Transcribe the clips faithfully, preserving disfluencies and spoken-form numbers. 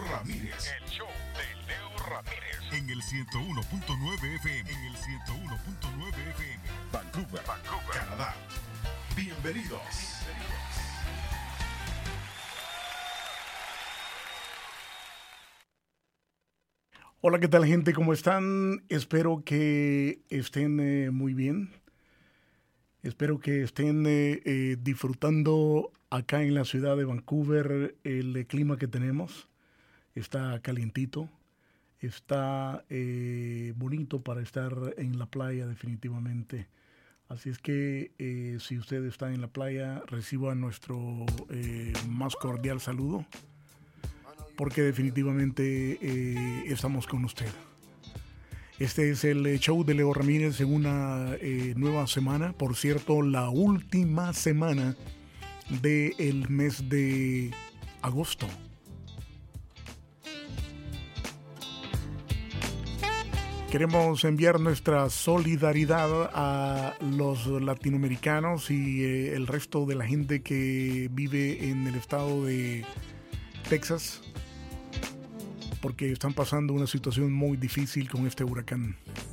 Ramírez. El show de Leo Ramírez. En el ciento uno punto nueve F M. En el ciento uno punto nueve F M. Vancouver, Vancouver, Canadá. Bienvenidos. Hola, ¿qué tal, gente? ¿Cómo están? Espero que estén eh, muy bien. Espero que estén eh, eh, disfrutando acá en la ciudad de Vancouver el eh, clima que tenemos. Está calientito, está eh, bonito para estar en la playa definitivamente. Así es que eh, si usted está en la playa, reciba nuestro eh, más cordial saludo, porque definitivamente eh, estamos con usted. Este es el show de Leo Ramírez en una eh, nueva semana. Por cierto, la última semana del mes de agosto. Queremos enviar nuestra solidaridad a los latinoamericanos y eh, el resto de la gente que vive en el estado de Texas, porque están pasando una situación muy difícil con este huracán.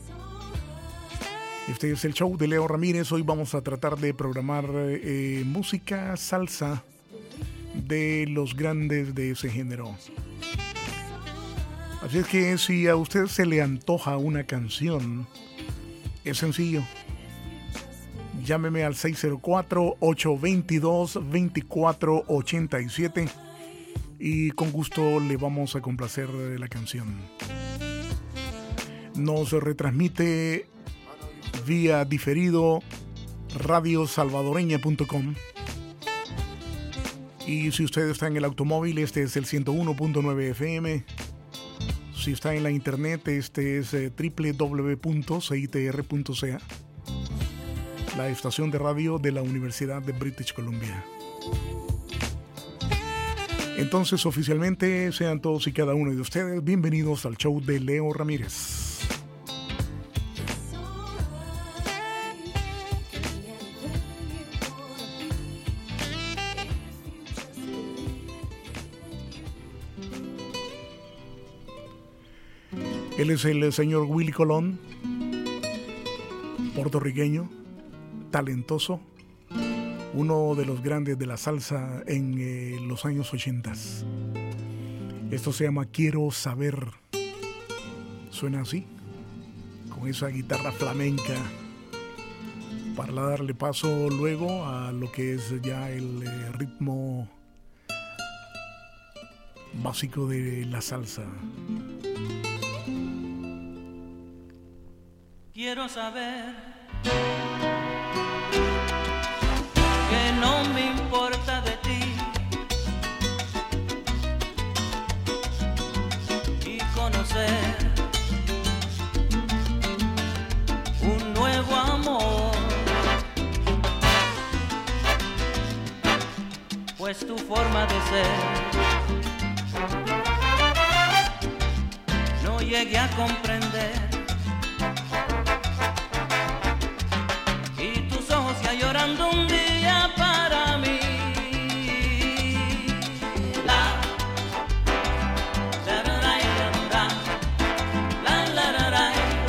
Este es el show de Leo Ramírez. Hoy vamos a tratar de programar eh, música salsa de los grandes de ese género. Así es que si a usted se le antoja una canción, es sencillo. Llámeme al seis cero cuatro, ocho dos dos, dos cuatro ocho siete y con gusto le vamos a complacer la canción. Nos retransmite vía diferido radio salvadoreña punto com. Y si usted está en el automóvil, este es el ciento uno punto nueve F M. Si está en la internet, este es eh, doble u doble u doble u punto c i t r punto c a, la estación de radio de la Universidad de British Columbia. Entonces, oficialmente, sean todos y cada uno de ustedes bienvenidos al show de Leo Ramírez. Él es el señor Willy Colón, puertorriqueño, talentoso, uno de los grandes de la salsa en eh, los años ochentas. Esto se llama Quiero Saber. Suena así, con esa guitarra flamenca, para darle paso luego a lo que es ya el eh, ritmo básico de la salsa. Quiero saber que no me importa de ti y conocer un nuevo amor, pues tu forma de ser no llegué a comprender. Llorando un día para mí. La la la la la la la la la la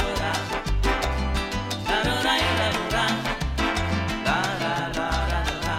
la la la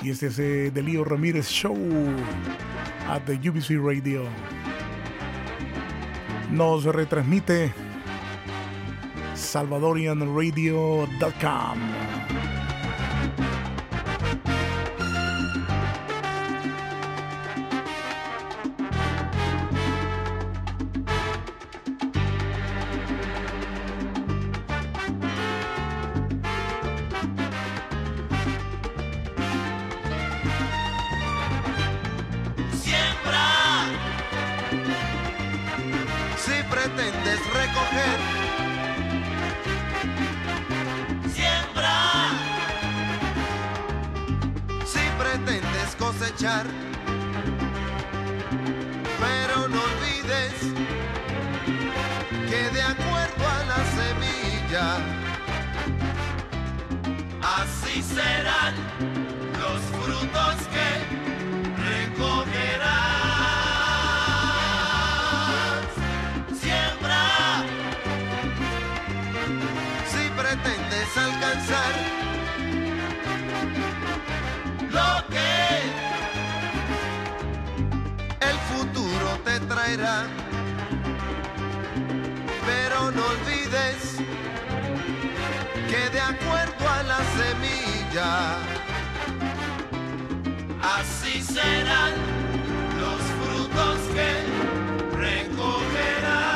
Y este es eh, The Leo Ramírez Show at the U B C Radio. Nos retransmite salvadorian radio dot com. Pero no olvides que de acuerdo a la semilla, así serán los frutos que recogerás. Siembra si pretendes alcanzar lo que te traerá, pero no olvides que de acuerdo a la semilla, así serán los frutos que recogerás.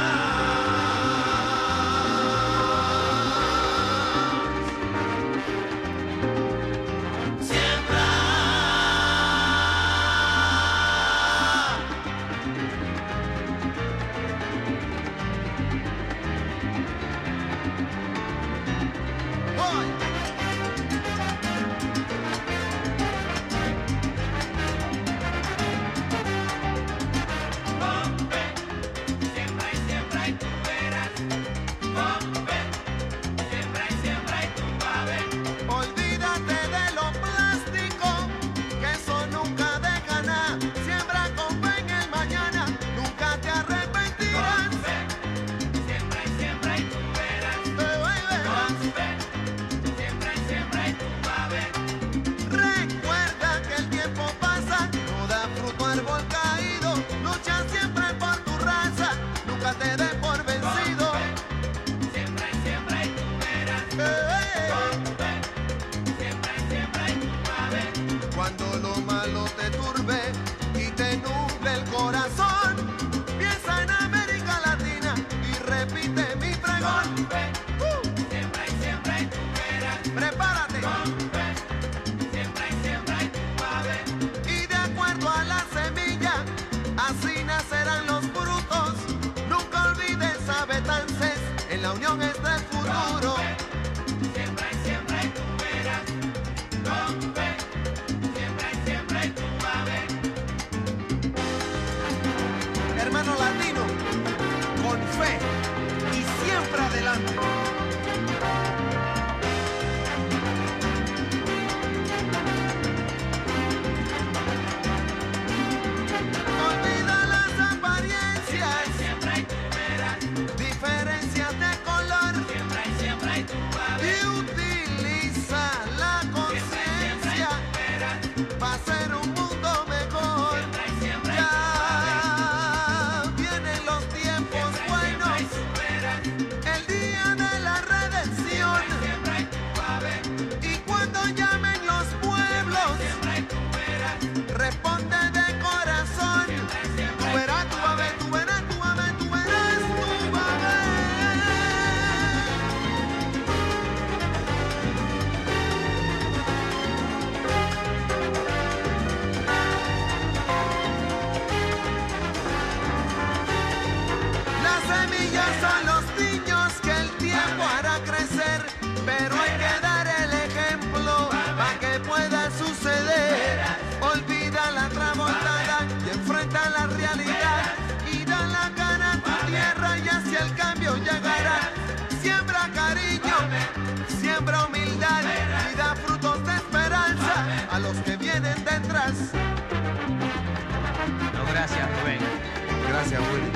Gracias, Rubén. Gracias, Willy.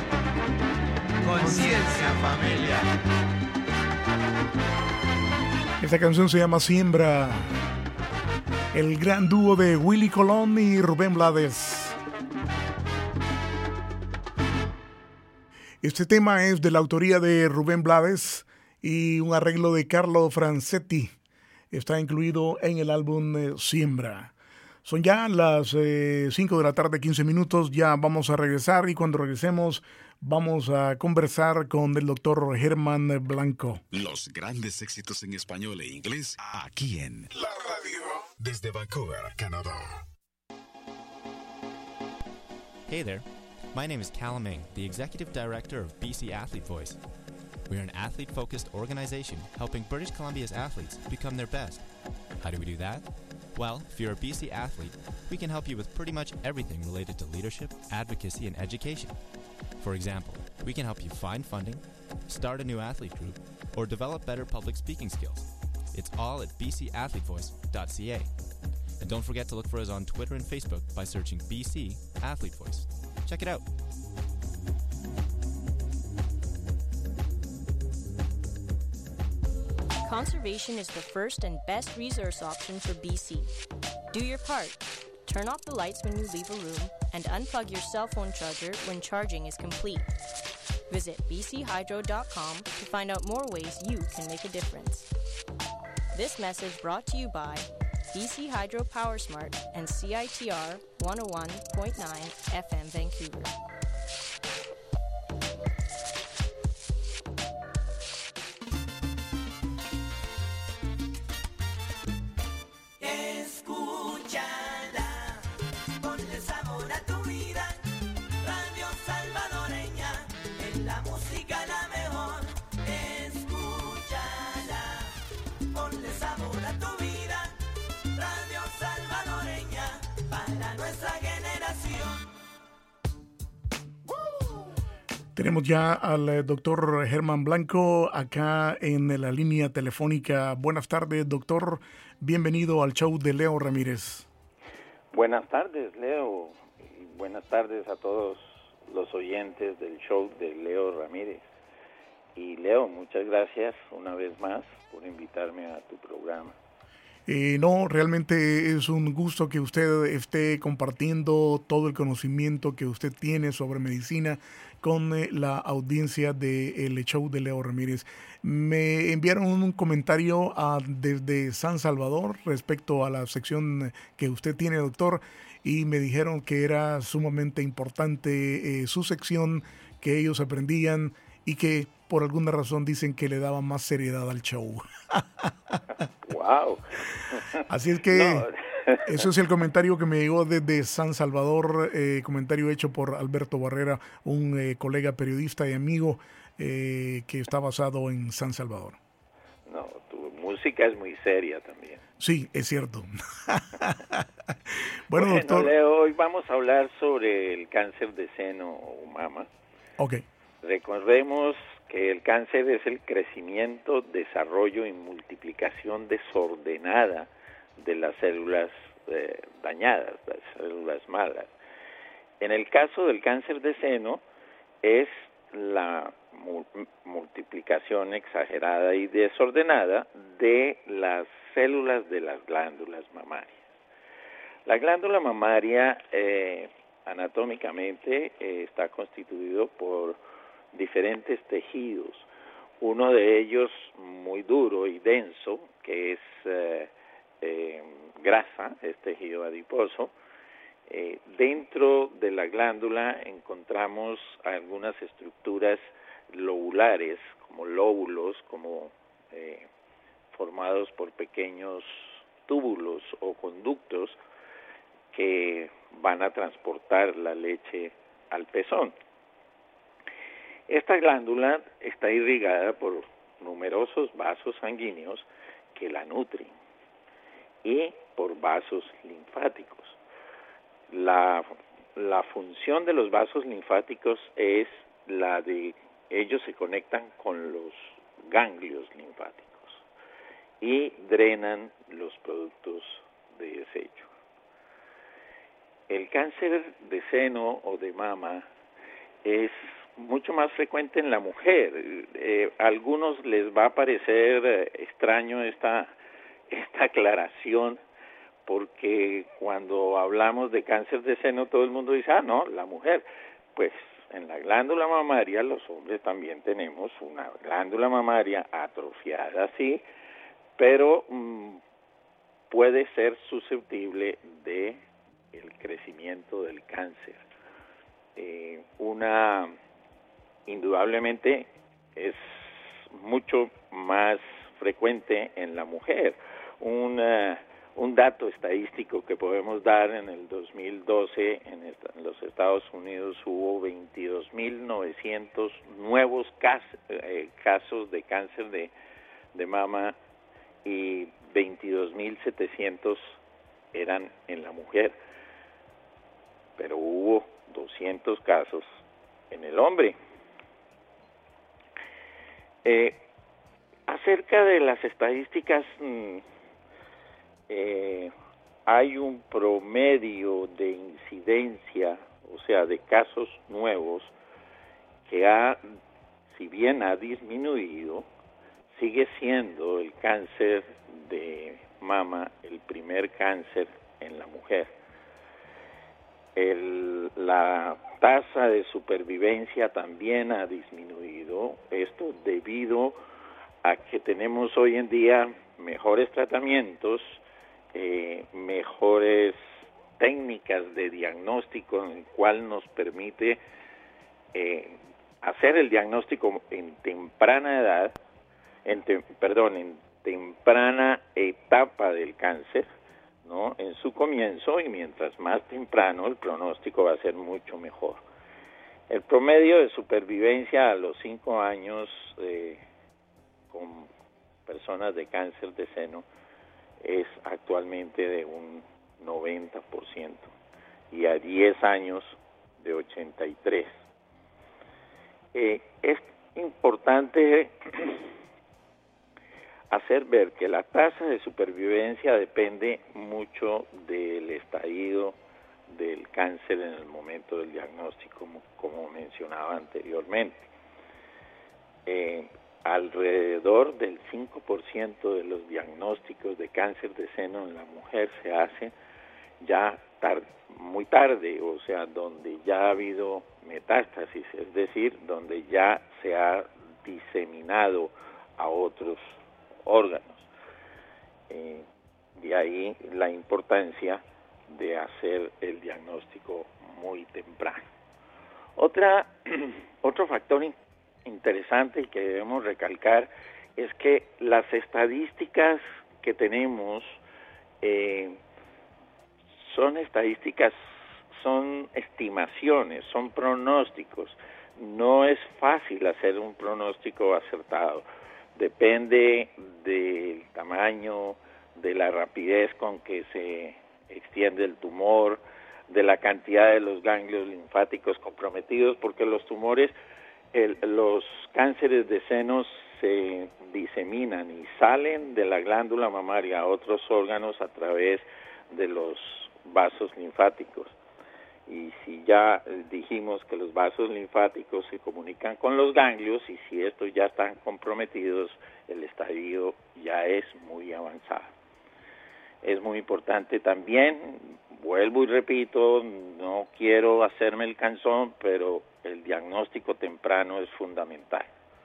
Conciencia, familia. Esta canción se llama Siembra. El gran dúo de Willy Colón y Rubén Blades. Este tema es de la autoría de Rubén Blades y un arreglo de Carlo Francetti. Está incluido en el álbum eh, Siembra. Son ya las eh, cinco de la tarde, quince minutos. Ya vamos a regresar y cuando regresemos vamos a conversar con el doctor Germán Blanco. Los grandes éxitos en español e inglés aquí en la radio desde Vancouver, Canadá. Hey there, my name is Callum Ming, the Executive Director of B C Athlete Voice. We're an athlete-focused organization helping British Columbia's athletes become their best. How do we do that? Well, if you're a B C athlete, we can help you with pretty much everything related to leadership, advocacy, and education. For example, we can help you find funding, start a new athlete group, or develop better public speaking skills. It's all at b c athlete voice dot c a. And don't forget to look for us on Twitter and Facebook by searching B C Athlete Voice. Check it out. Conservation is the first and best resource option for B C. Do your part. Turn off the lights when you leave a room and unplug your cell phone charger when charging is complete. Visit b c hydro dot com to find out more ways you can make a difference. This message brought to you by B C Hydro PowerSmart and C I T R one oh one point nine F M Vancouver. Tenemos ya al eh, doctor Germán Blanco acá en la línea telefónica. Buenas tardes, doctor. Bienvenido al show de Leo Ramírez. Buenas tardes, Leo. Y buenas tardes a todos los oyentes del show de Leo Ramírez. Y Leo, muchas gracias una vez más por invitarme a tu programa. Eh, no, realmente es un gusto que usted esté compartiendo todo el conocimiento que usted tiene sobre medicina con eh, la audiencia del show de Leo Ramírez. Me enviaron un comentario a, desde San Salvador respecto a la sección que usted tiene, doctor, y me dijeron que era sumamente importante eh, su sección, que ellos aprendían y que por alguna razón dicen que le daba más seriedad al show. Wow. Así es que no. Eso es el comentario que me llegó desde San Salvador, eh, comentario hecho por Alberto Barrera, un eh, colega periodista y amigo eh, que está basado en San Salvador. No, tu música es muy seria también. Sí, es cierto. bueno, bueno, doctor. Leo, hoy vamos a hablar sobre el cáncer de seno o mama. Ok. Recordemos que el cáncer es el crecimiento, desarrollo y multiplicación desordenada de las células eh, dañadas, las células malas. En el caso del cáncer de seno es la mu- multiplicación exagerada y desordenada de las células de las glándulas mamarias. La glándula mamaria eh, anatómicamente eh, está constituido por diferentes tejidos, uno de ellos muy duro y denso, que es eh, eh, grasa, es tejido adiposo. Eh, dentro de la glándula encontramos algunas estructuras lobulares, como lóbulos, como eh, formados por pequeños túbulos o conductos que van a transportar la leche al pezón. Esta glándula está irrigada por numerosos vasos sanguíneos que la nutren y por vasos linfáticos. La, la función de los vasos linfáticos es la de, ellos se conectan con los ganglios linfáticos y drenan los productos de desecho. El cáncer de seno o de mama es mucho más frecuente en la mujer. Eh, a algunos les va a parecer eh, extraño esta, esta aclaración, porque cuando hablamos de cáncer de seno todo el mundo dice, ah, no, la mujer. Pues en la glándula mamaria los hombres también tenemos una glándula mamaria atrofiada, sí, pero mmm, puede ser susceptible de el crecimiento del cáncer. Eh, una, indudablemente, es mucho más frecuente en la mujer. Una, un dato estadístico que podemos dar: en el dos mil doce en, esta, en los Estados Unidos hubo veintidós mil novecientos nuevos cas, eh, casos de cáncer de, de mama y veintidós mil setecientos eran en la mujer, pero hubo doscientos casos en el hombre. Eh, acerca de las estadísticas, mmm, eh, hay un promedio de incidencia, o sea, de casos nuevos, que ha, si bien ha disminuido, sigue siendo el cáncer de mama el primer cáncer en la mujer. El, la tasa de supervivencia también ha disminuido, esto debido a que tenemos hoy en día mejores tratamientos, eh, mejores técnicas de diagnóstico, en el cual nos permite eh, hacer el diagnóstico en temprana edad, en te, perdón, en temprana etapa del cáncer, ¿no? En su comienzo, y mientras más temprano el pronóstico va a ser mucho mejor. El promedio de supervivencia a los cinco años eh, con personas de cáncer de seno es actualmente de un noventa por ciento y a diez años de ochenta y tres por ciento. Eh, es importante hacer ver que la tasa de supervivencia depende mucho del estadio del cáncer en el momento del diagnóstico, como, como mencionaba anteriormente. Eh, alrededor del cinco por ciento de los diagnósticos de cáncer de seno en la mujer se hacen ya tar- muy tarde, o sea, donde ya ha habido metástasis, es decir, donde ya se ha diseminado a otros órganos. Eh, de ahí la importancia de hacer el diagnóstico muy temprano. Otra, otro factor in- interesante y que debemos recalcar es que las estadísticas que tenemos eh, son estadísticas, son estimaciones, son pronósticos. No es fácil hacer un pronóstico acertado. Depende del tamaño, de la rapidez con que se extiende el tumor, de la cantidad de los ganglios linfáticos comprometidos, porque los tumores, el, los cánceres de senos se diseminan y salen de la glándula mamaria a otros órganos a través de los vasos linfáticos. Y si ya dijimos que los vasos linfáticos se comunican con los ganglios, y si estos ya están comprometidos, el estadio ya es muy avanzado. Es muy importante también, vuelvo y repito, no quiero hacerme el cansón, pero el diagnóstico temprano es fundamental.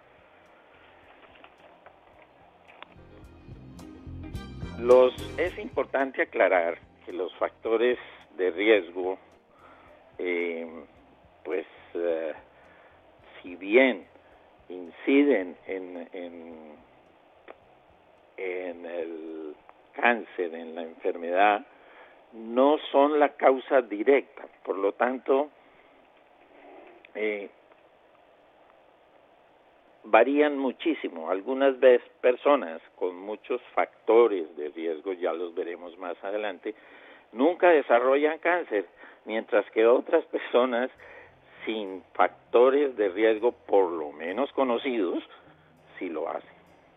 Los, es importante aclarar que los factores de riesgo, eh, pues, eh, si bien inciden en, en, en el cáncer, en la enfermedad, no son la causa directa. Por lo tanto, eh, varían muchísimo. Algunas veces personas con muchos factores de riesgo, ya los veremos más adelante, nunca desarrollan cáncer, mientras que otras personas sin factores de riesgo, por lo menos conocidos, sí lo hacen.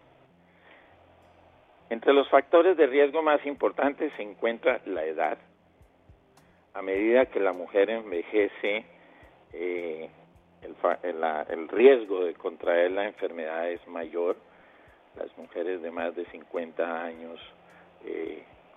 Entre los factores de riesgo más importantes se encuentra la edad. A medida que la mujer envejece, eh, el, el, el riesgo de contraer la enfermedad es mayor. Las mujeres de más de cincuenta años eh,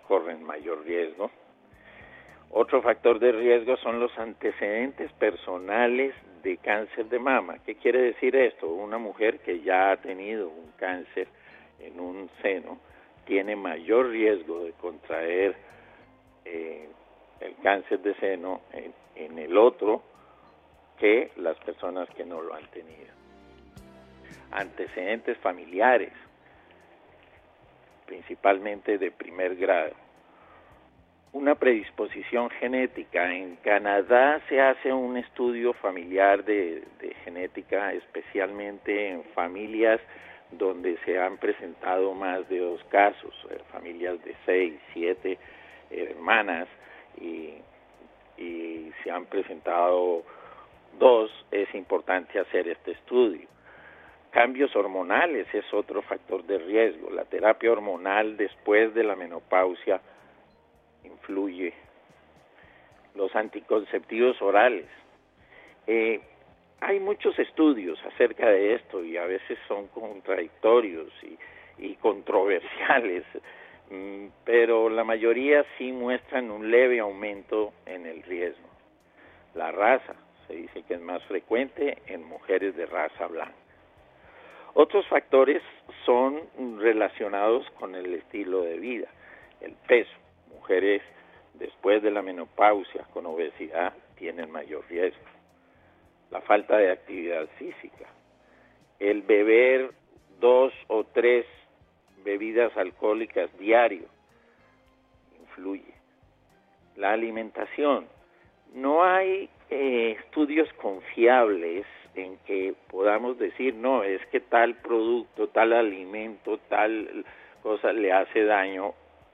corren mayor riesgo. Otro factor de riesgo son los antecedentes personales de cáncer de mama. ¿Qué quiere decir esto? Una mujer que ya ha tenido un cáncer en un seno tiene mayor riesgo de contraer eh, el cáncer de seno en, en el otro que las personas que no lo han tenido. Antecedentes familiares, principalmente de primer grado. Una predisposición genética. En Canadá se hace un estudio familiar de, de genética, especialmente en familias donde se han presentado más de dos casos, eh, familias de seis, siete hermanas, y, y se han presentado dos. Es importante hacer este estudio. Cambios hormonales es otro factor de riesgo. La terapia hormonal después de la menopausia influye. Los anticonceptivos orales. Eh, hay muchos estudios acerca de esto y a veces son contradictorios y, y controversiales, mm, pero la mayoría sí muestran un leve aumento en el riesgo. La raza, se dice que es más frecuente en mujeres de raza blanca. Otros factores son relacionados con el estilo de vida, el peso. Mujeres después de la menopausia con obesidad tienen mayor riesgo. La falta de actividad física, el beber dos o tres bebidas alcohólicas diario influye. La alimentación. No hay eh, estudios confiables en que podamos decir, no, es que tal producto, tal alimento, tal cosa le hace daño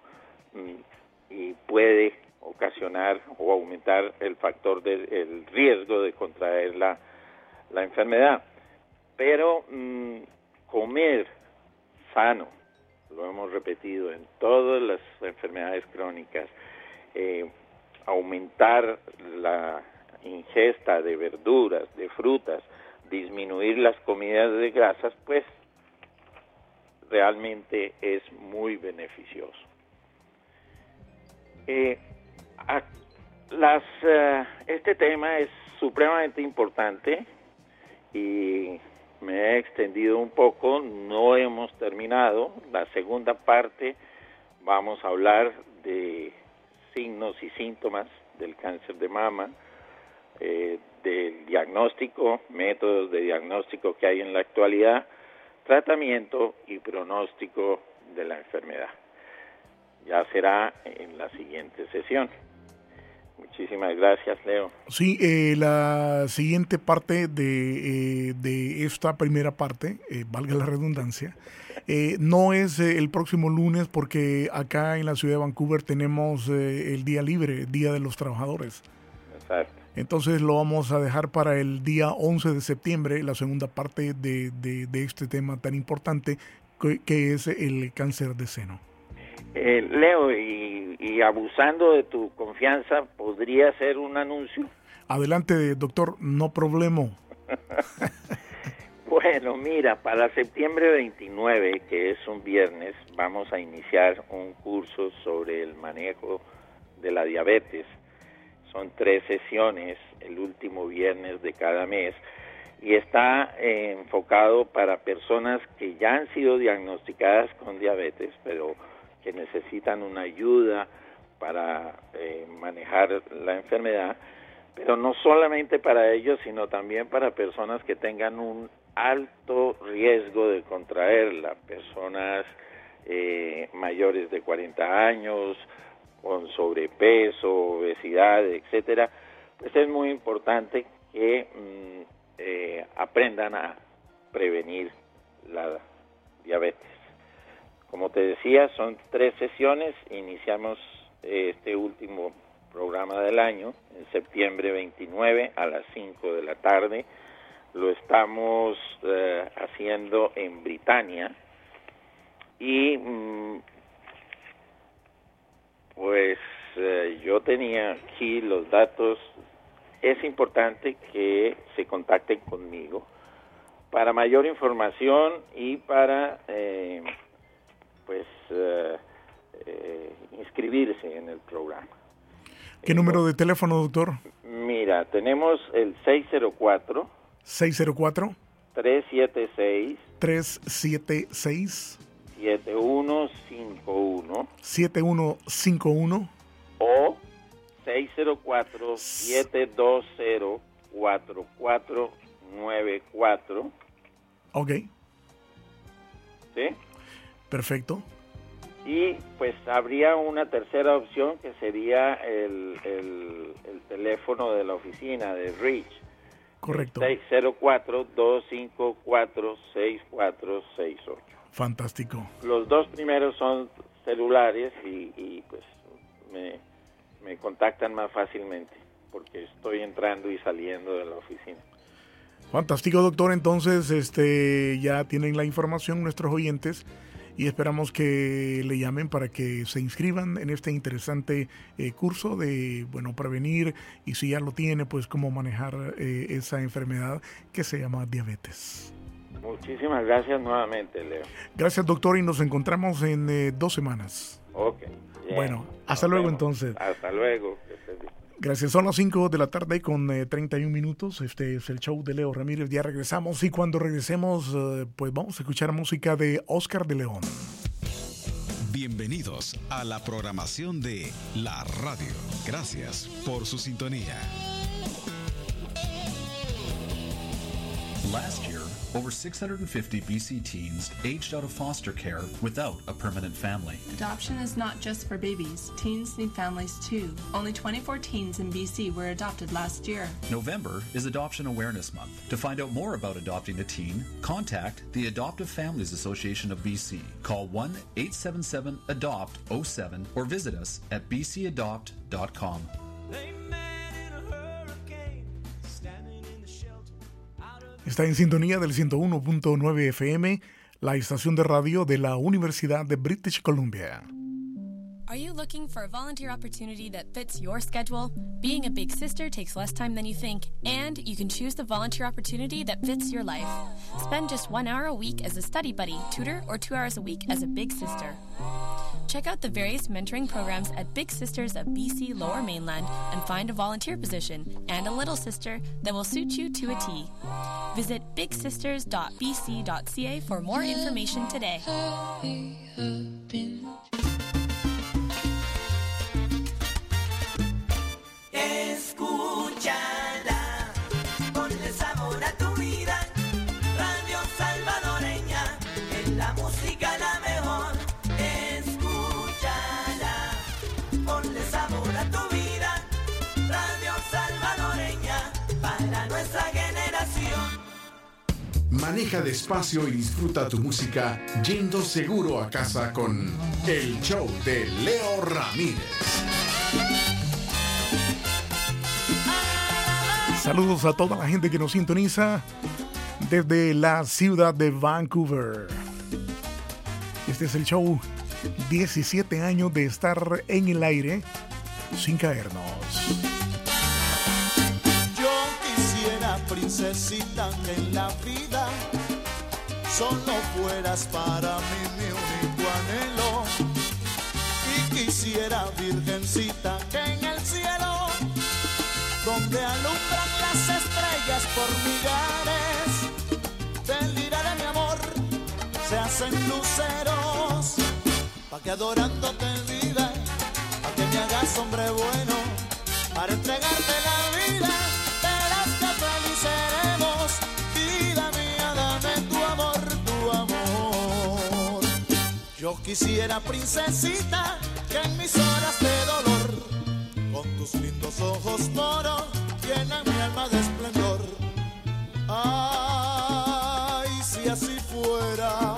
y puede ocasionar o aumentar el factor del riesgo de contraer la, la enfermedad. Pero mmm, comer sano, lo hemos repetido en todas las enfermedades crónicas, eh, aumentar la ingesta de verduras, de frutas, disminuir las comidas de grasas, pues realmente es muy beneficioso. Eh, a, las, uh, este tema es supremamente importante y me he extendido un poco, no hemos terminado. La segunda parte vamos a hablar de signos y síntomas del cáncer de mama, eh, del diagnóstico, métodos de diagnóstico que hay en la actualidad, tratamiento y pronóstico de la enfermedad. Ya será en la siguiente sesión. Muchísimas gracias, Leo. Sí, eh, la siguiente parte de, eh, de esta primera parte, eh, valga la redundancia, eh, no es eh, el próximo lunes porque acá en la ciudad de Vancouver tenemos eh, el día libre, Día de los Trabajadores. Exacto. Entonces lo vamos a dejar para el día once de septiembre, la segunda parte de, de, de este tema tan importante que, que es el cáncer de seno. Eh, Leo, y, y abusando de tu confianza, ¿podría hacer un anuncio? Adelante, doctor, no problema. Bueno, mira, para septiembre veintinueve, que es un viernes, vamos a iniciar un curso sobre el manejo de la diabetes. Son tres sesiones, el último viernes de cada mes, y está eh, enfocado para personas que ya han sido diagnosticadas con diabetes, pero que necesitan una ayuda para eh, manejar la enfermedad, pero no solamente para ellos, sino también para personas que tengan un alto riesgo de contraerla, personas eh, mayores de cuarenta años, con sobrepeso, obesidad, etcétera. Pues es muy importante que mmm, eh, aprendan a prevenir la diabetes. Como te decía, son tres sesiones. Iniciamos eh, este último programa del año en septiembre veintinueve a las cinco de la tarde. Lo estamos eh, haciendo en Britania y mmm, pues eh, yo tenía aquí los datos. Es importante que se contacten conmigo para mayor información y para eh, pues eh, eh, inscribirse en el programa. ¿Qué número de teléfono, doctor? Mira, tenemos el seis cero cuatro. seis cero cuatro. tres siete seis. tres siete seis. siete uno cinco uno. siete uno cinco uno. O seis cero cuatro siete dos cero cuatro cuatro nueve cuatro. Ok. ¿Sí? Perfecto. Y pues habría una tercera opción que sería el, el, el teléfono de la oficina de Rich. Correcto. seis cero cuatro dos cinco cuatro seis cuatro seis ocho. Fantástico. Los dos primeros son celulares y, y pues me, me contactan más fácilmente porque estoy entrando y saliendo de la oficina. Fantástico, doctor. Entonces, este, ya tienen la información nuestros oyentes y esperamos que le llamen para que se inscriban en este interesante eh, curso de, bueno, prevenir y si ya lo tiene, pues cómo manejar eh, esa enfermedad que se llama diabetes. Muchísimas gracias nuevamente, Leo. Gracias, doctor, y nos encontramos en eh, dos semanas. Ok. Bien. Bueno, hasta Nos luego vemos. entonces. Hasta luego. Que estés bien. Gracias, son las cinco de la tarde con eh, treinta y un minutos. Este es el show de Leo Ramírez. Ya regresamos y cuando regresemos, eh, pues vamos a escuchar música de Oscar de León. Bienvenidos a la programación de la radio. Gracias por su sintonía. Last year, over six hundred fifty B C teens aged out of foster care without a permanent family. Adoption is not just for babies. Teens need families too. Only twenty-four teens in B C were adopted last year. November is Adoption Awareness Month. To find out more about adopting a teen, contact the Adoptive Families Association of B C. Call one eight seven seven adopt oh seven or visit us at b c adopt dot com. Está en sintonía del ciento uno punto nueve F M, la estación de radio de la Universidad de British Columbia. Are you looking for a volunteer opportunity that fits your schedule? Being a big sister takes less time than you think, and you can choose the volunteer opportunity that fits your life. Spend just one hour a week as a study buddy, tutor, or two hours a week as a big sister. Check out the various mentoring programs at Big Sisters of B C Lower Mainland and find a volunteer position and a little sister that will suit you to a T. Visit big sisters dot b c dot c a for more information today. Escúchala, ponle sabor a tu vida. Radio Salvadoreña, es la música la mejor. Escúchala, ponle sabor a tu vida. Radio Salvadoreña, para nuestra generación. Maneja despacio y disfruta tu música yendo seguro a casa con el show de Leo Ramírez. Saludos a toda la gente que nos sintoniza desde la ciudad de Vancouver. Este es el show, diecisiete años de estar en el aire sin caernos. Yo quisiera, princesita, que en la vida solo fueras para mí mi único anhelo. Y quisiera, virgencita, que en el cielo, donde alumbran las estrellas por millares, del lira de mi amor se hacen luceros, pa' que adorándote viva, pa' que me hagas hombre bueno, para entregarte la vida, verás que feliz seremos, vida mía, dame tu amor, tu amor. Yo quisiera, princesita, que en mis horas de dolor, con tus lindos ojos moros, llenan mi alma de esplendor. Ay, si así fuera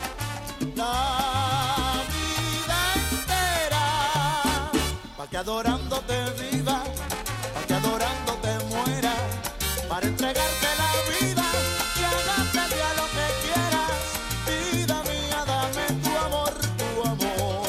la vida entera, pa' que adorándote viva, pa' que adorándote muera, para entregarte la vida y hagarte a lo que quieras. Vida mía, dame tu amor, tu amor.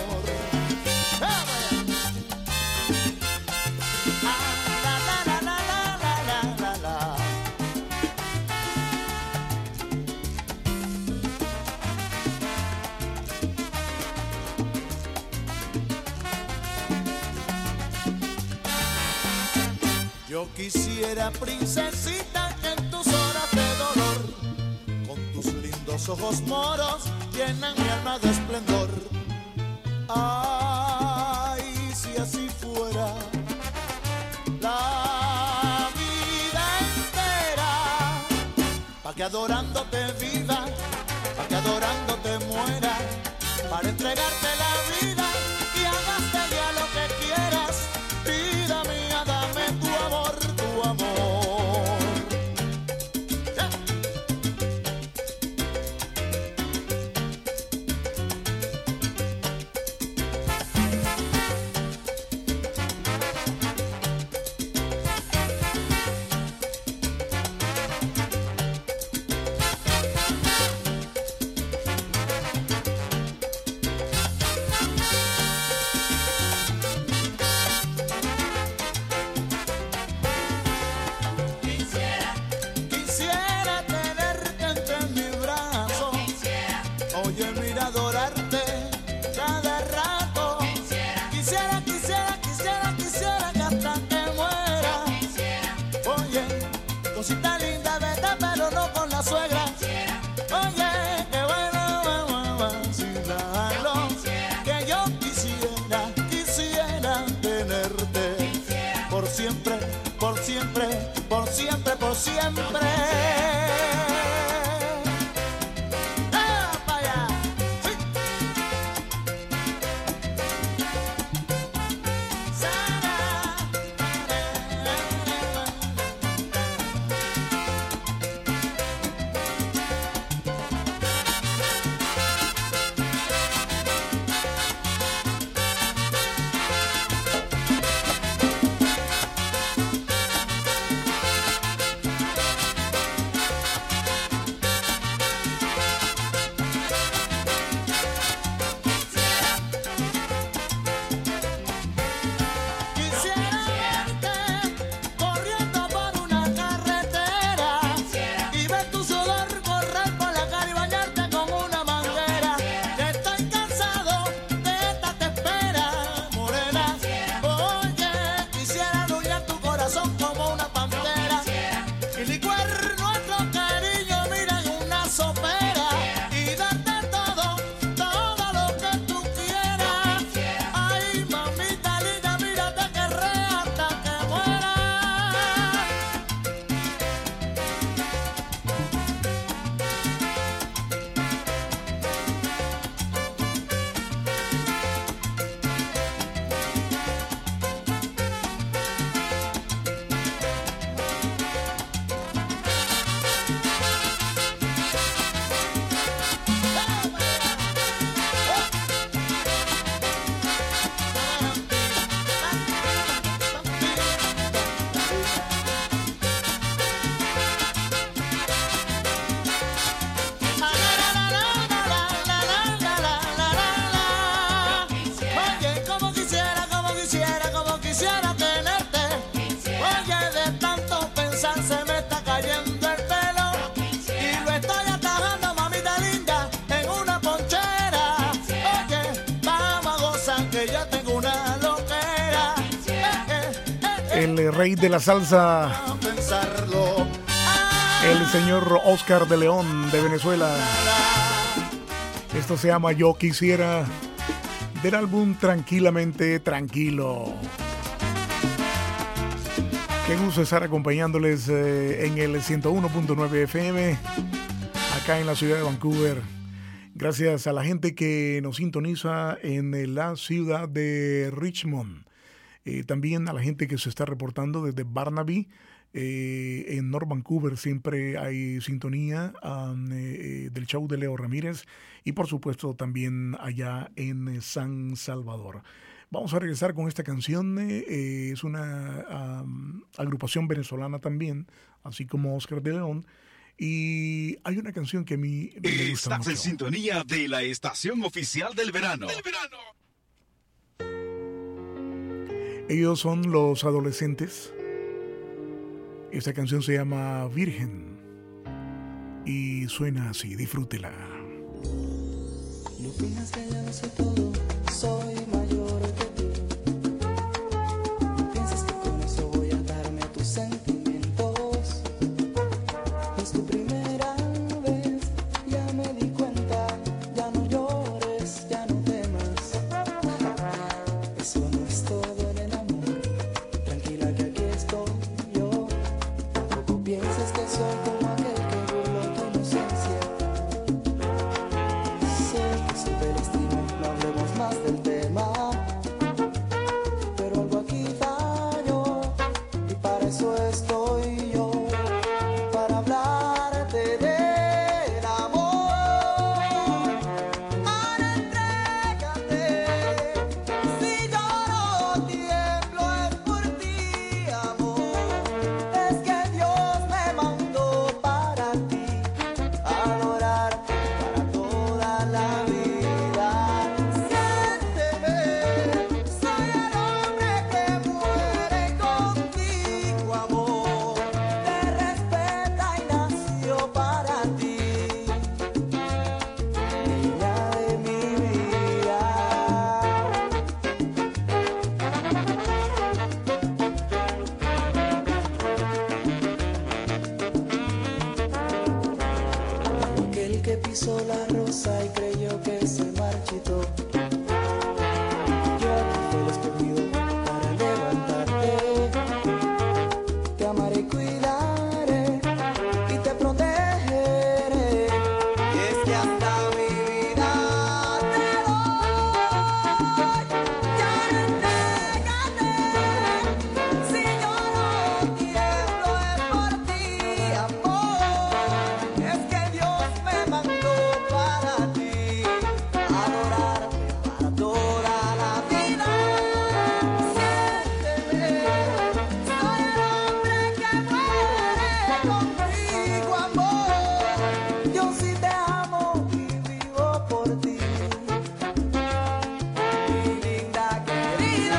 Yo quisiera, princesita, que en tus horas de dolor, con tus lindos ojos moros, llenan mi alma de esplendor. Ay, si así fuera la vida entera, pa' que adorándote viva, pa' que adorándote muera, para entregarte la vida y hagas de ella lo que quieras. Vida mía, dame tu amor, tu amor. Yeah. Quisiera tenerte entre mis brazos. Oye, mira, adorarte cada rato. Quisiera, quisiera, quisiera, quisiera que hasta que muera. Oye, cosita linda, vete, pero no con la suegra. Oye, qué bueno, bueno, vacilarlo. Que yo quisiera, quisiera tenerte por siempre, por siempre, por siempre, por siempre. ¡Ah, pa' allá! ¡Sí! Sara. Quisiera verte corriendo por una carretera y ver tu sudor correr por la cara y bañarte con una manguera. Que estoy cansado de esta te espera, morena. Oye, quisiera arrullar tu corazón como una pantera y licuar nuestro cariño, mira, en una sopera y darte todo, todo lo que tú quieras. Ay, mamita linda, mira, te querré hasta que muera. Oye, como quisiera, como quisiera, como quisiera tenerte. Oye, de tanto pensar se me está cayendo el pelo y lo estoy atajando, mamita linda, en una ponchera. Oye, vamos a gozar que ya tengo una loquera. Eh, eh, eh, eh, El rey de la salsa, a pensarlo. el señor Oscar de León de Venezuela. Esto se llama Yo Quisiera, del álbum Tranquilamente Tranquilo. Qué gusto estar acompañándoles eh, en el ciento uno punto nueve F M, acá en la ciudad de Vancouver. Gracias a la gente que nos sintoniza en la ciudad de Richmond. Eh, también a la gente que se está reportando desde Barnaby. Eh, en North Vancouver siempre hay sintonía um, eh, del show de Leo Ramírez, y por supuesto también allá en San Salvador. Vamos a regresar con esta canción. Eh, es una um, agrupación venezolana también, así como Oscar de León. Y hay una canción que a mí me gusta Estás mucho. en sintonía de la estación oficial del verano. ¡Del verano! Ellos son Los Adolescentes. Esta canción se llama Virgen y suena así, disfrútela. No piensas que ya lo sé todo, soy mayor que tú. No piensas que con eso voy a darme a tu ser. quiso la rosa y creyó que se marchitó. Yo aquí fui el escogido para levantarte. Te amaré y cuidaré y te protegeré. Y es que hasta mi vida te doy. Ya entrégate. Si yo no tiemblo es por ti, amor. Es que Dios me mandó para ti, adorarte para toda la vida. Siénteme, soy el hombre que muere contigo, amor. Yo sí te amo y vivo por ti, mi linda querida.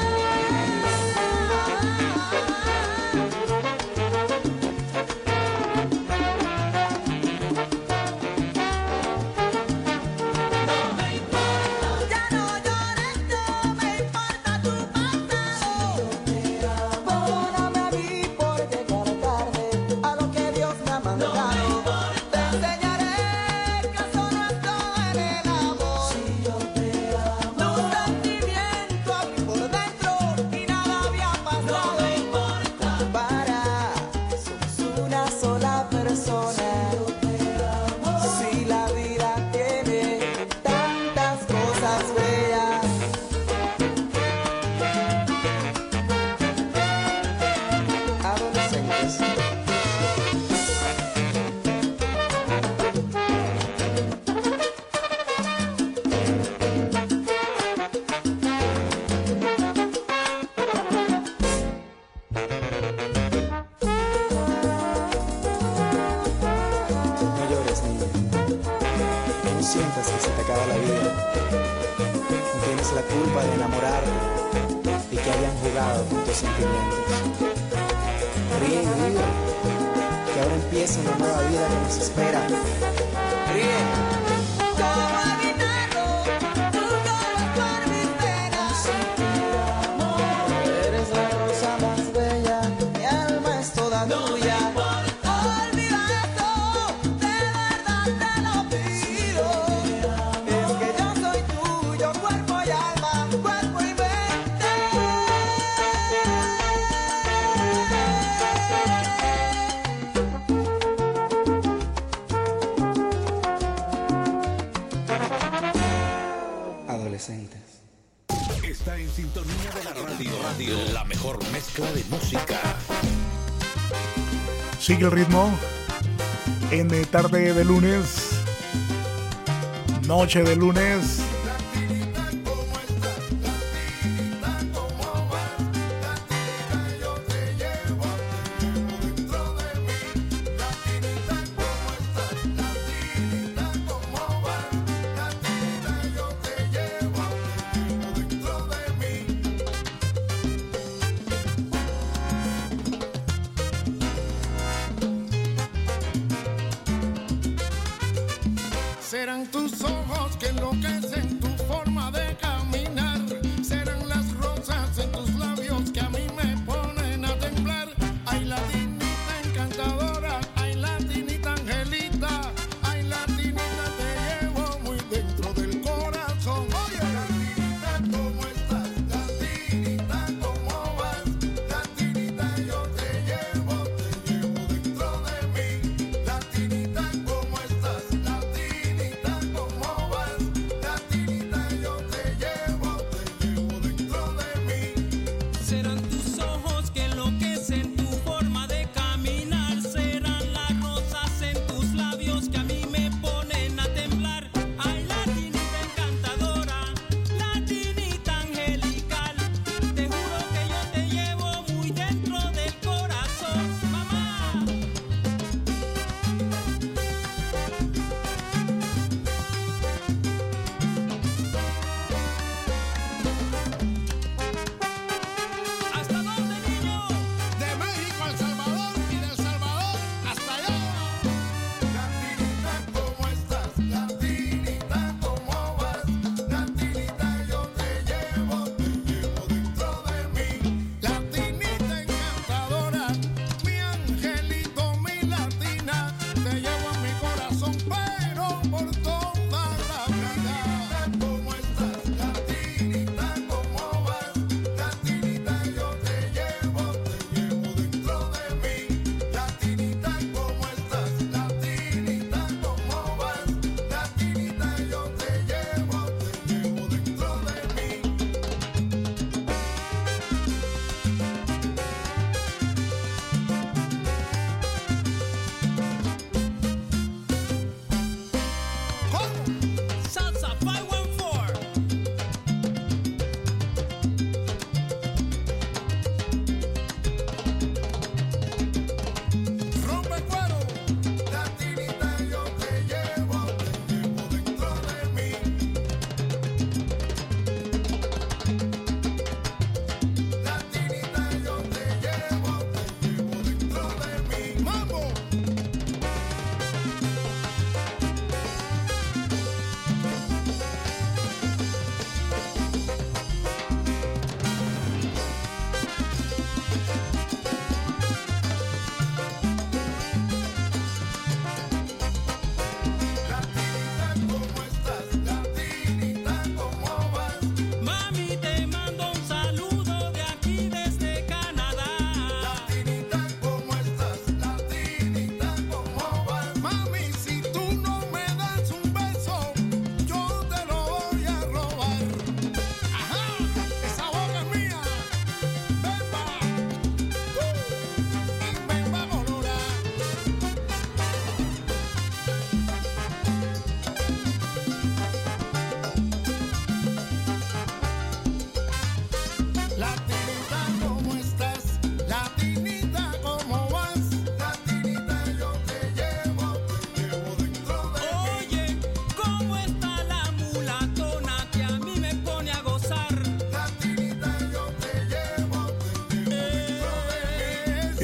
Ya no llores, no me importa tu pasado. Perdóname a mí por llegar tarde a lo que Dios me ha mandado. Te enseñaré que solo estoy en el amor. Tu sentimiento a mí por dentro y nada había pasado. Para, somos una sola persona. Si la vida tiene tantas cosas bellas. Adolescentes. No llores, niña. No sientas que se te acaba la vida. No tienes la culpa de enamorarte y que hayan jugado con tus sentimientos. Ríe y vive, que ahora empieza una nueva vida que nos espera. Ríe. Como el guitarro, tú corres por mis venas. Eres la rosa más bella, mi alma es toda tuya. Olvidado, de verdad te lo pido. Es que yo soy tuyo, cuerpo y alma, cuerpo y mente. Adolescentes. Está en sintonía de la radio. Radio, la mejor mezcla de música. Sigue el ritmo en eh, tarde de lunes, noche de lunes. Serán tus ojos que enloquecen tu forma de caminar. Serán las rosas en tus labios que a mí me ponen a temblar. Ay, latinita encantadora, ay, latinita angelita, ay, latinita te llevo muy dentro del corazón. Oye, latinita, ¿cómo estás? Latinita, ¿cómo vas? Latinita, yo te llevo, te llevo dentro de mí. Latinita, ¿cómo estás? Latinita, ¿cómo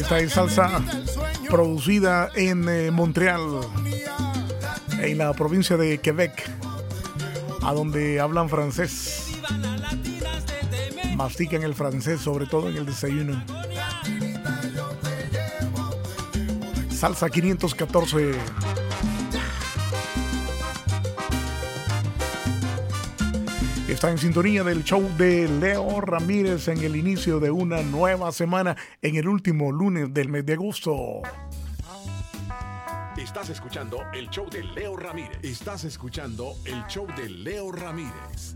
Esta es salsa producida en eh, Montreal, en la provincia de Quebec, a donde hablan francés. Mastican el francés, sobre todo en el desayuno. Salsa quinientos catorce. Está en sintonía del show de Leo Ramírez en el inicio de una nueva semana, en el último lunes del mes de agosto. Estás escuchando el show de Leo Ramírez. Estás escuchando el show de Leo Ramírez.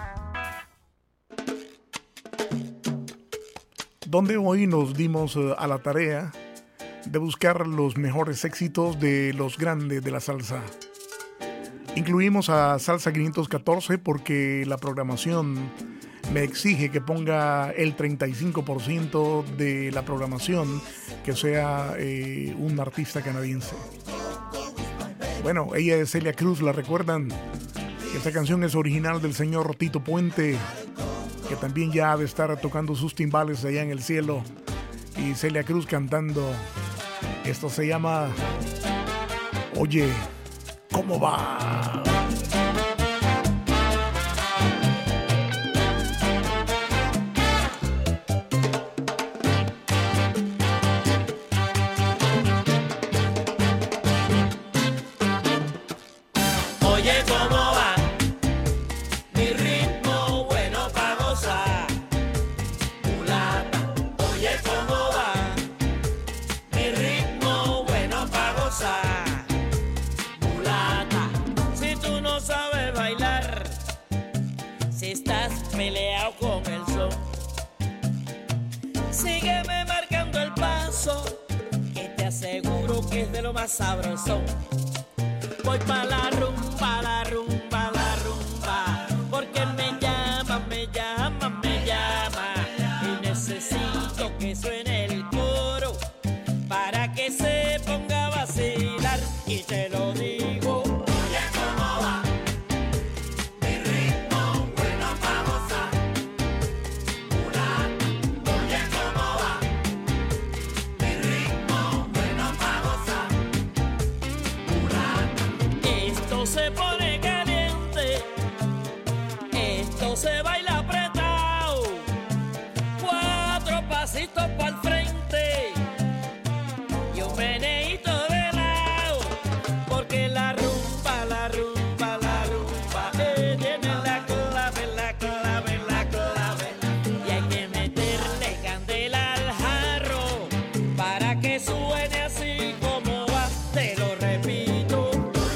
Donde hoy nos dimos a la tarea de buscar los mejores éxitos de los grandes de la salsa. Incluimos a Salsa quinientos catorce porque la programación me exige que ponga el treinta y cinco por ciento de la programación que sea eh, un artista canadiense. Bueno, ella es Celia Cruz, ¿la recuerdan? Esta canción es original del señor Tito Puente, que también ya ha de estar tocando sus timbales allá en el cielo. Y Celia Cruz cantando. Esto se llama Oye, ¿cómo va? Oye, ¿cómo va? Mi ritmo bueno pa' gozar. Mulata, oye, ¿cómo va? Mi ritmo bueno pa' gozar. Mulata, si tú no sabes bailar, si estás peleado con el son, sígueme marcando el paso, que te aseguro que es de lo más sabroso. Voy pa' la rumba, la rumba, la rumba, porque me llama, me llama, me llama, y necesito que suene el coro para que se ponga a vacilar, y te lo digo. Oye, ¿cómo va? Mi ritmo bueno pa' gozar. Mulata, oye, ¿cómo va? Mi ritmo bueno pa' gozar. Esto se pone caliente, esto se baila apretado, cuatro pasitos para el frente y un meneíto de lado, porque la rumba, la rumba, la rumba, eh, tiene la clave, la clave, la clave, y hay que meterle candela al jarro para que suene así como va, te lo repito.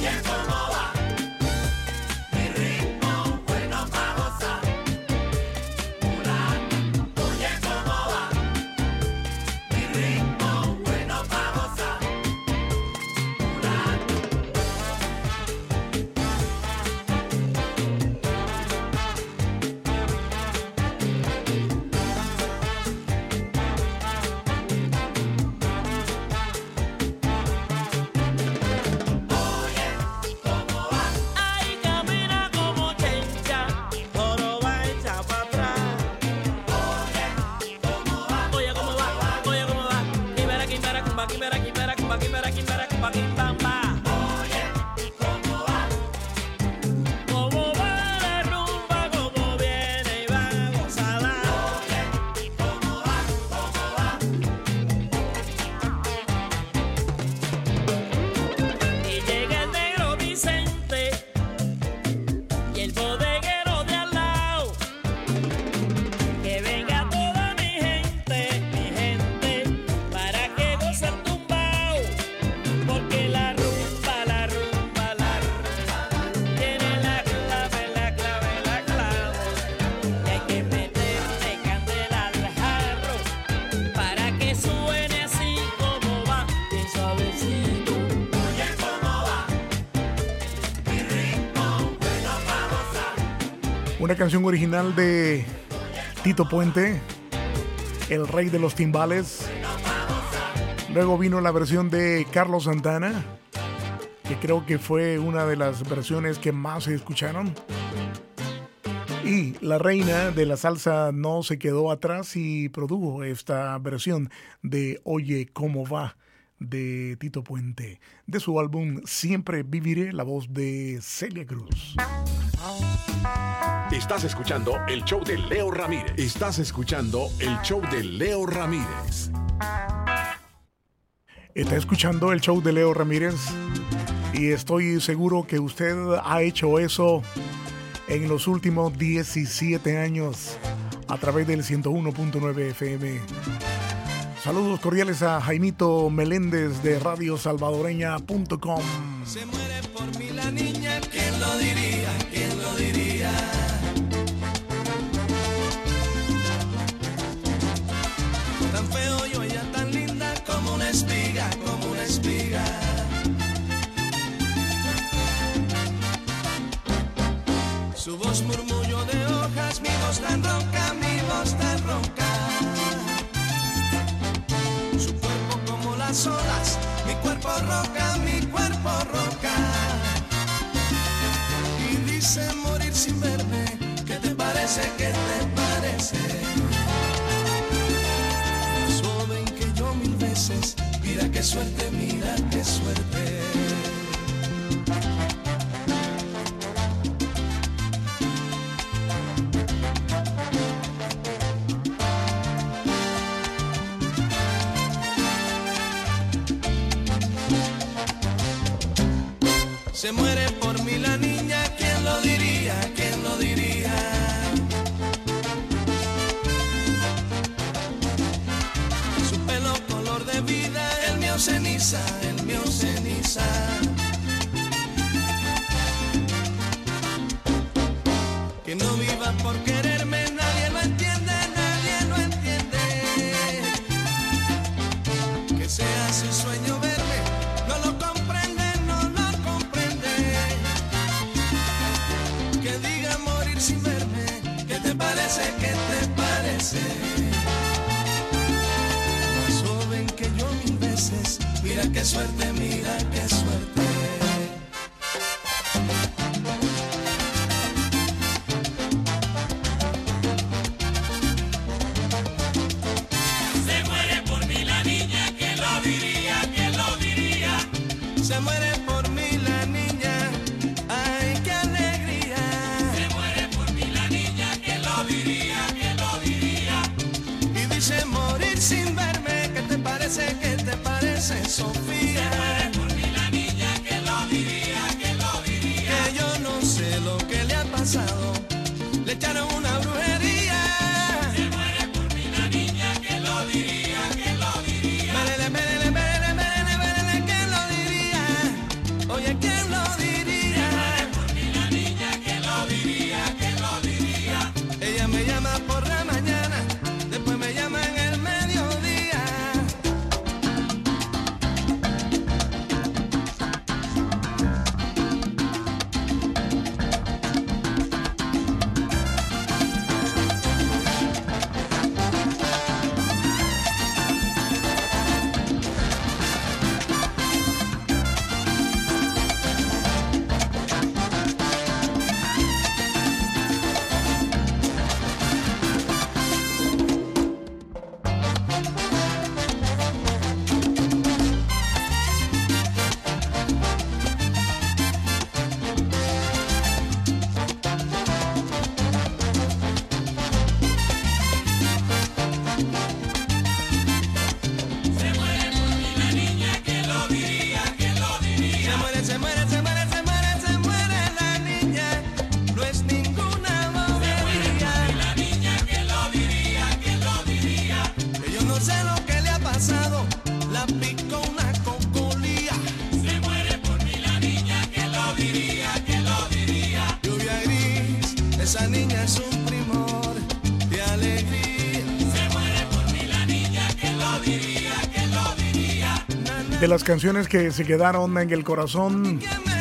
Ay, camina como chencha, joroba echa pa' atrás. Oye, ¿cómo va? Oye, ¿cómo va? Oye, ¿cómo va? Quimera, quimera, cumba, quimera, quimera, cumba, quimera, quimera, cumba, quimbamba. Oye, ¿cómo va? ¿Cómo va la rumba? ¿Cómo viene y va a gozarla? Oye, ¿cómo va? ¿Cómo va? Y llega el negro Vicente y el bodeguero de al lado, que venga toda mi gente, mi gente, para que goce el tumbao, porque la rumba, la rumba, la rumba, tiene la clave, la clave, la clave, y hay que meterle candela al jarro, para que suene así como va, bien suavecito. Oye, ¿cómo va? Mi ritmo bueno pa' gozar. Una canción original de Tito Puente, el rey de los timbales. Luego vino la versión de Carlos Santana, que creo que fue una de las versiones que más se escucharon. Y la reina de la salsa no se quedó atrás y produjo esta versión de Oye Cómo Va de Tito Puente, de su álbum Siempre Viviré, la voz de Celia Cruz. Estás escuchando el show de Leo Ramírez. Estás escuchando el show de Leo Ramírez. Está escuchando el show de Leo Ramírez y estoy seguro que usted ha hecho eso en los últimos diecisiete años a través del ciento uno punto nueve F M. Saludos cordiales a Jaimito Meléndez de radio salvadoreña punto com. Se muere por mí la niña, ¿quién lo diría? ¿Quién lo diría? Tan feo yo, ella tan linda, como una espiga, como una espiga. Su voz murmullo de hojas, mi voz tan ronca, mi voz tan ronca. Su cuerpo como las olas, mi cuerpo roca, mi cuerpo roca. Y dice morir sin verme, ¿qué te parece? ¿Qué te parece? Más joven que yo mil veces, mira qué suerte, mira qué suerte. Se muere por mí la niña, ¿quién lo diría? ¿Quién lo diría? Su pelo color de vida, el mío ceniza, el mío ceniza. Que no viva por quererme, nadie lo entiende, nadie lo entiende. Que sea su sueño verme, no lo comprende, no lo comprende. Que diga morir sin verme, ¿qué te parece? ¿Qué te parece? Más joven que yo mil veces, mira qué suerte, mira qué suerte. Se muere por mí la niña, ay qué alegría. Se muere por mí la niña, ¿quién lo diría? ¿Quién lo diría? Y dice morir sin verme, ¿qué te parece? ¿Qué te parece, Sofía? Se muere por mí la niña, ¿quién lo diría? ¿Quién lo diría? Que yo no sé lo que le ha pasado, le echaron una brujería. Se muere por mí la niña, ¿quién lo diría? ¿Quién lo diría? Merele, merele, merele, merele, merele, ¿quién lo diría? Oye, ¿quién lo diría? Por mí la niña, ¿quién lo diría? ¿Quién lo diría? Ella me llama por la mañana, después me llama en el mediodía. Esa niña es un primor de alegría. Se muere por mí la niña, ¿quién lo diría? ¿Quién lo diría? De las canciones que se quedaron en el corazón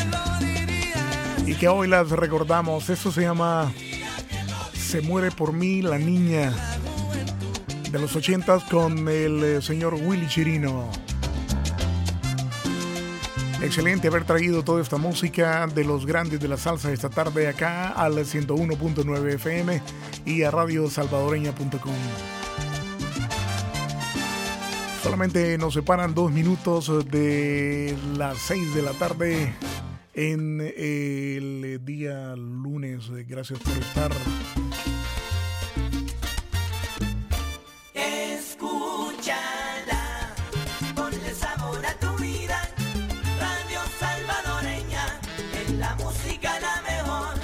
y que hoy las recordamos, esto se llama Se muere por mí la niña, de los ochentas, con el eh, señor Willy Chirino. Excelente haber traído toda esta música de los grandes de la salsa esta tarde acá al ciento uno punto nueve F M y a radio salvadoreña punto com. Solamente nos separan dos minutos de las seis de la tarde en el día lunes. Gracias por estar. Escúchala, ponle sabor a tu vida. Radio Salvadoreña, en la música la mejor.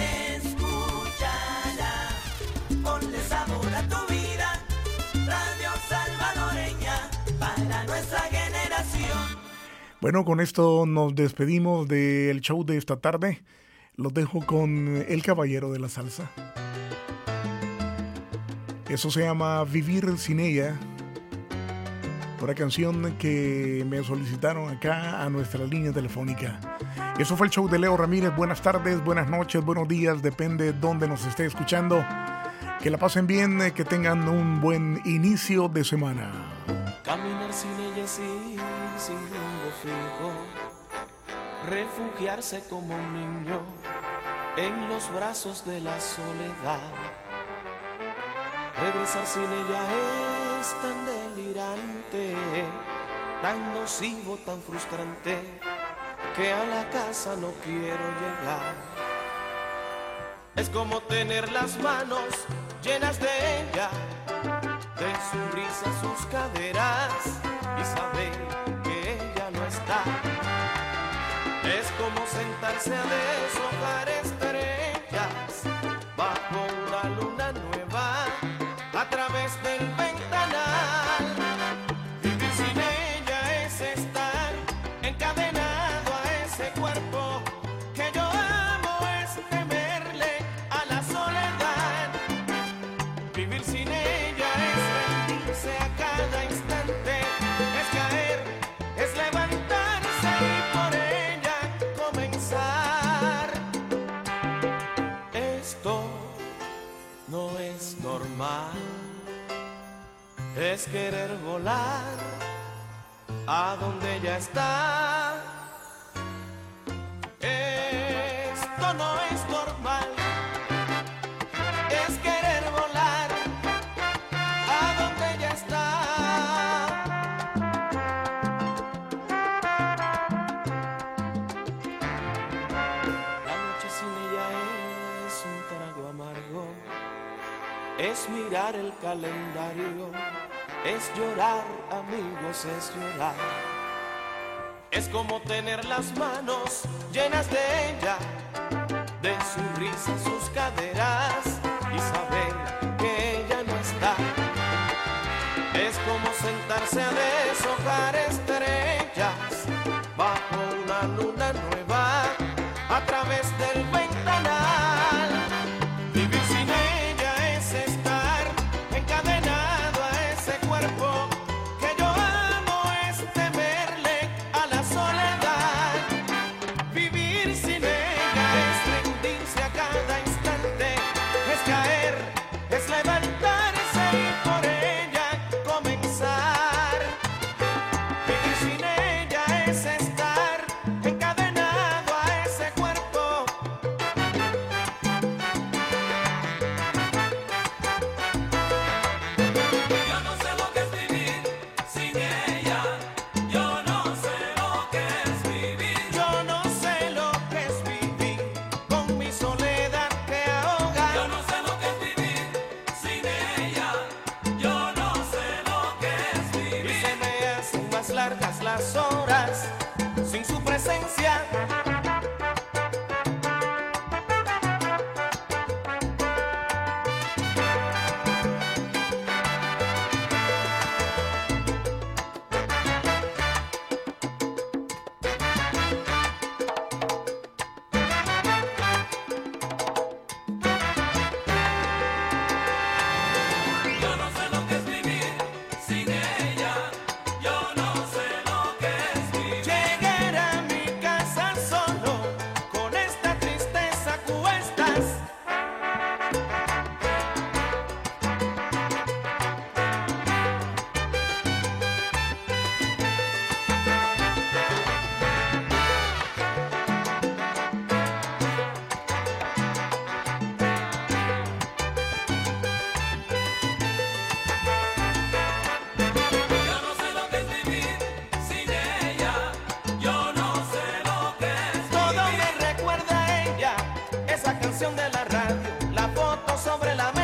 Escúchala, ponle sabor a tu vida. Radio Salvadoreña, para nuestra generación. Bueno, con esto nos despedimos del show de esta tarde. Los dejo con el caballero de la salsa. Eso se llama Vivir sin ella. Una canción que me solicitaron acá a nuestra línea telefónica. Eso fue el show de Leo Ramírez. Buenas tardes, buenas noches, buenos días. Depende de dónde nos esté escuchando. Que la pasen bien, que tengan un buen inicio de semana. Caminar sin ella sí, sin rumbo fijo, refugiarse como un niño en los brazos de la soledad. Regresar sin ella es tan delirante, tan nocivo, tan frustrante, que a la casa no quiero llegar. Es como tener las manos llenas de ella, de su risa, sus caderas, y saber que ella no está. Es como sentarse a deshojar estrellas bajo una luna nueva a través del ventanal. Vivir sin ella es estar encadenado a ese cuerpo que yo amo, es temerle a la soledad. Vivir sin ella es rendirse a cada instante, es caer, es levantarse y por ella comenzar. Esto no es normal, es querer volar a donde ella está. Esto no es normal, es querer volar a donde ella está. La noche sin ella es un trago amargo, es mirar el calendario, es llorar, amigos, es llorar. Es como tener las manos llenas de ella, de su risa, sus caderas, y saber que ella no está. Es como sentarse a deshojar estrellas bajo una luna nueva a través del ventanal. Vivir sin ella es estar encadenado a ese cuerpo que yo amo, es temerle a la soledad. Vivir sin ella es rendirse a cada instante, es caer, es levantarse y por ella comenzar. Vivir sin ella es estar encadenado a ese cuerpo. Yo no sé lo que es vivir sin ella. Yo no sé lo que es vivir. Yo no sé lo que es vivir con mi soledad que ahoga. Yo no sé lo que es vivir sin ella. Yo no sé lo que es Y vivir. se me hacen más largas las horas sin su presencia. Yo no sé lo que es vivir sin ella. Yo no sé lo que es vivir. Llegar a mi casa canción de la radio, la foto sobre la